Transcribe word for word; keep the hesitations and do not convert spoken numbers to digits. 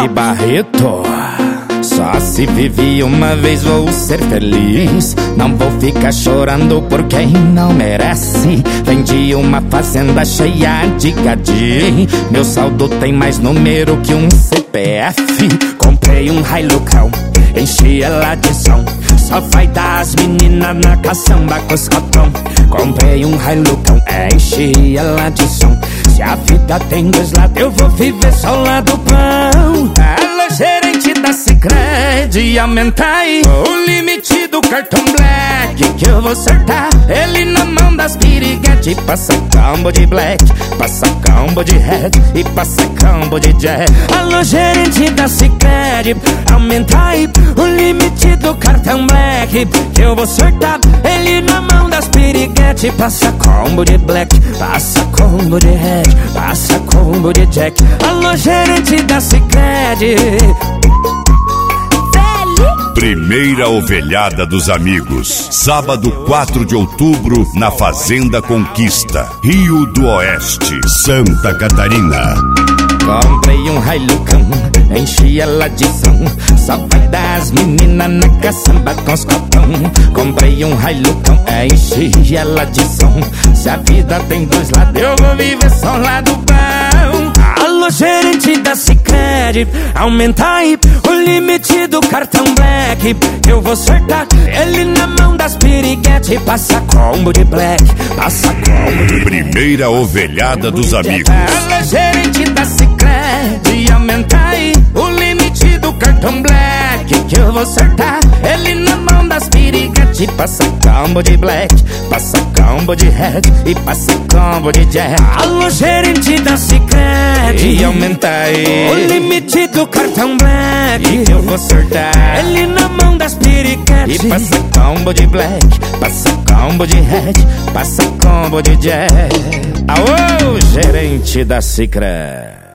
J Barreto. Só se vive uma vez, vou ser feliz. Não vou ficar chorando por quem não merece. Vendi uma fazenda cheia de gadinho. Meu saldo tem mais número que um C P F. Comprei um Hilucão, enchi ela de som. Só vai dar as meninas na caçamba com os cotão. Comprei um Hilucão, enchi ela de som. Se a vida tem dois lados, eu vou viver só o lado bom. Alô, gerente da Sicredi, aumenta aí o limite do cartão Black, que eu vou acertar ele na mão das piriguete. Passa combo de Black, passa combo de Red e passa combo de Jack. Alô, gerente da Sicredi, aumenta aí o limite do cartão Black, que eu vou acertar ele na mão das piriguete. Passa combo de Black, passa combo de Red, passa combo de Jack. Alô, gerente da Sicredi. Primeira Ovelhada dos Amigos, sábado quatro de outubro, na Fazenda Conquista, Rio do Oeste, Santa Catarina. Comprei um Hilucão, enchi ela de som. Só vai dar as meninas na caçamba com os copão. Comprei um Hilucão, enchi ela de som. Se a vida tem dois lados, eu vou viver só o lado bom. Alô, gerente da Sicredi, aumenta aí o limite do cartão Black, eu vou acertar ele na mão das piriguete. Passa combo de Black, passa combo de... Primeira Ovelhada dos Amigos. Alô, gerente da Sicredi, aumenta aí o limite do cartão Black, que eu vou acertar ele na mão das piriguete. Passa combo de Black, passa combo de Red e passa combo de Jack. Alô, gerente da Sicredi, aumenta aí o limite do cartão Black, que eu vou acertar ele na mão das piriguete. E passa combo de Black, passa combo de Red, passa combo de Jack. Aô, gerente da Sicredi.